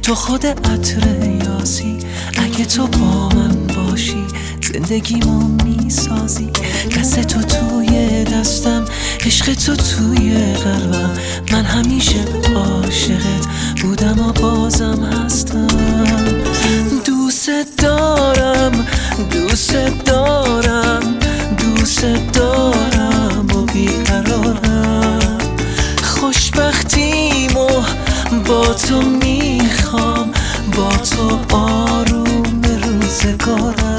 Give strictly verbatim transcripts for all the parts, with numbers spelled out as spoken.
تو خود عطر یاسی، اگه تو با من باشی زندگیمو میسازی. دست تو توی دستم، عشق تو توی قلبم، من همیشه عاشقت بودم و بازم هستم. دوست دارم، دوست دارم، دوست دارم و بیقرارم. خوشبختیمو با تو میخوام، با تو آروم روزگارم.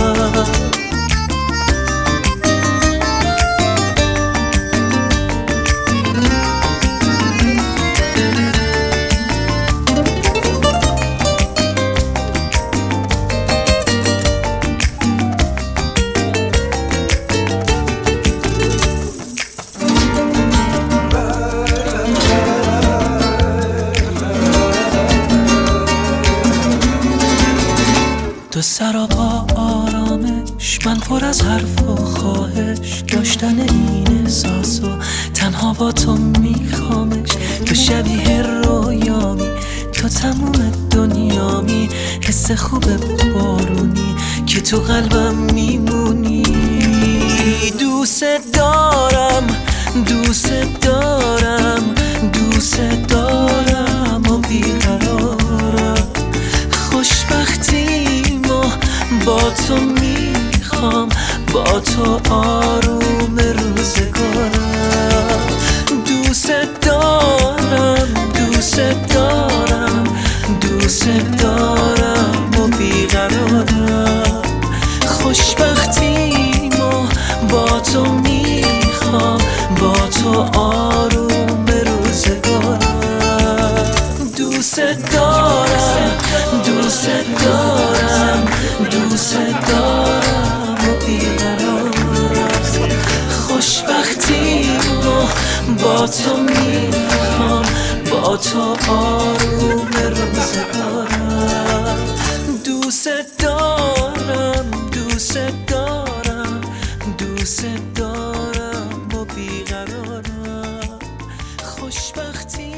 دو سرا با آرامش، من پر از حرف و خواهش، داشتن این احساسو تنها با تو میخوامش. تو شبیه رویامی، تو تموم دنیامی، حس خوب بارونی که تو قلبم میمونی. دوست دارم، دوست دارم، دوست دارم و بیقرارم. خوشبختی با تو میخوام، با تو آروم روزگارم. دوست دارم، دوست دارم، دوست دارم و بیقرارم. خوشبختیمو با تو میخوام، با تو آروم روزگارم. دوست دارم، دوست دارم، دوست دارم و بیقرارم. خوشبختیمو با تو میخوام، با تو آروم روزگارم. دوست دارم، دوست دارم، دوست دارم و بیقرارم. خوشبختی